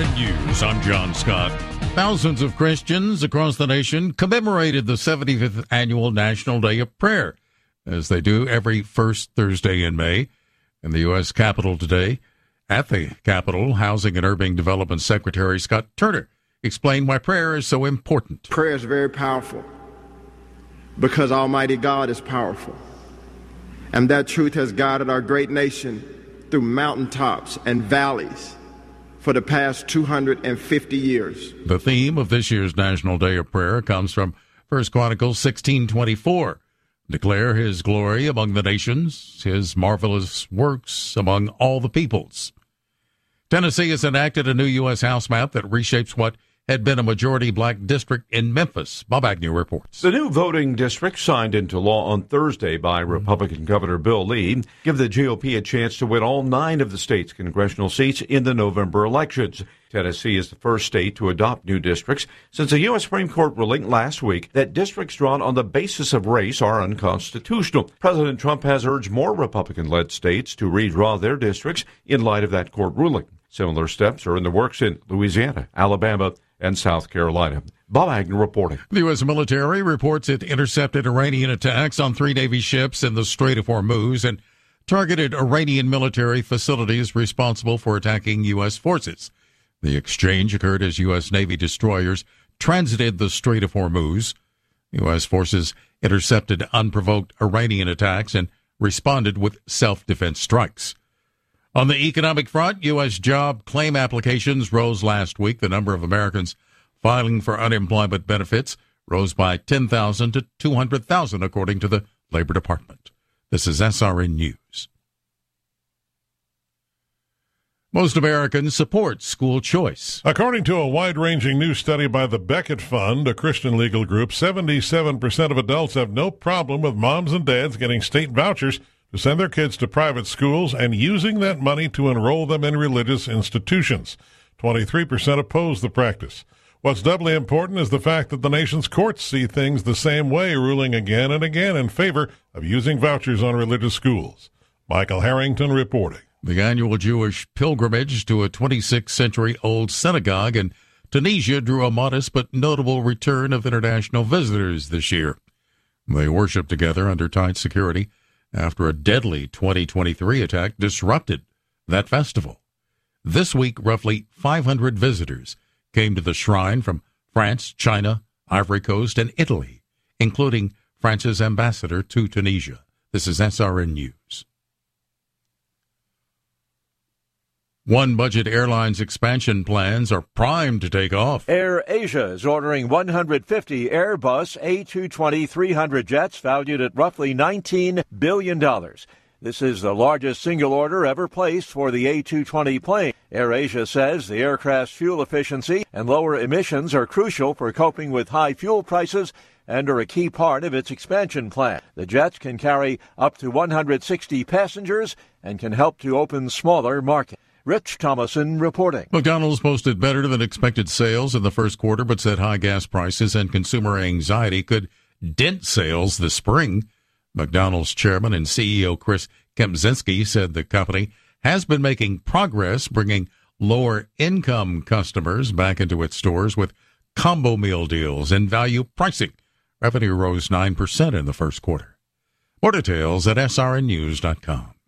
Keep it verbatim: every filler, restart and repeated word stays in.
N News, I'm John Scott. Thousands of Christians across the nation commemorated the seventy-fifth Annual National Day of Prayer, as they do every first Thursday in May. In the U S Capitol today, at the Capitol, Housing and Urban Development Secretary Scott Turner explained why prayer is so important. Prayer is very powerful because Almighty God is powerful. And that truth has guided our great nation through mountaintops and valleys for the past two hundred fifty years. The theme of this year's National Day of Prayer comes from First Chronicles sixteen twenty-four. Declare his glory among the nations, his marvelous works among all the peoples. Tennessee has enacted a new U S House map that reshapes what had been a majority black district in Memphis. Bob Agnew reports. The new voting districts signed into law on Thursday by Republican Governor Bill Lee give the G O P a chance to win all nine of the state's congressional seats in the November elections. Tennessee is the first state to adopt new districts since a U S Supreme Court ruling last week that districts drawn on the basis of race are unconstitutional. President Trump has urged more Republican-led states to redraw their districts in light of that court ruling. Similar steps are in the works in Louisiana, Alabama, and South Carolina. Bob Agnew reporting. The U S military reports it intercepted Iranian attacks on three Navy ships in the Strait of Hormuz and targeted Iranian military facilities responsible for attacking U S forces. The exchange occurred as U S Navy destroyers transited the Strait of Hormuz. U S forces intercepted unprovoked Iranian attacks and responded with self-defense strikes. On the economic front, U S job claim applications rose last week. The number of Americans filing for unemployment benefits rose by ten thousand to two hundred thousand, according to the Labor Department. This is S R N News. Most Americans support school choice. According to a wide-ranging new study by the Beckett Fund, a Christian legal group, seventy-seven percent of adults have no problem with moms and dads getting state vouchers to send their kids to private schools and using that money to enroll them in religious institutions. twenty-three percent oppose the practice. What's doubly important is the fact that the nation's courts see things the same way, ruling again and again in favor of using vouchers on religious schools. Michael Harrington reporting. The annual Jewish pilgrimage to a twenty-sixth century old synagogue in Tunisia drew a modest but notable return of international visitors this year. They worshiped together under tight security after a deadly twenty twenty-three attack disrupted that festival. This week, roughly five hundred visitors came to the shrine from France, China, Ivory Coast, and Italy, including France's ambassador to Tunisia. This is S R N News. One Budget Airlines expansion plans are primed to take off. Air Asia is ordering one hundred fifty Airbus A two twenty three hundred jets valued at roughly nineteen billion dollars. This is the largest single order ever placed for the A two twenty plane. Air Asia says the aircraft's fuel efficiency and lower emissions are crucial for coping with high fuel prices and are a key part of its expansion plan. The jets can carry up to one hundred sixty passengers and can help to open smaller markets. Rich Thomason reporting. McDonald's posted better than expected sales in the first quarter, but said high gas prices and consumer anxiety could dent sales this spring. McDonald's chairman and C E O Chris Kempczynski said the company has been making progress bringing lower-income customers back into its stores with combo meal deals and value pricing. Revenue rose nine percent in the first quarter. More details at S R N news dot com.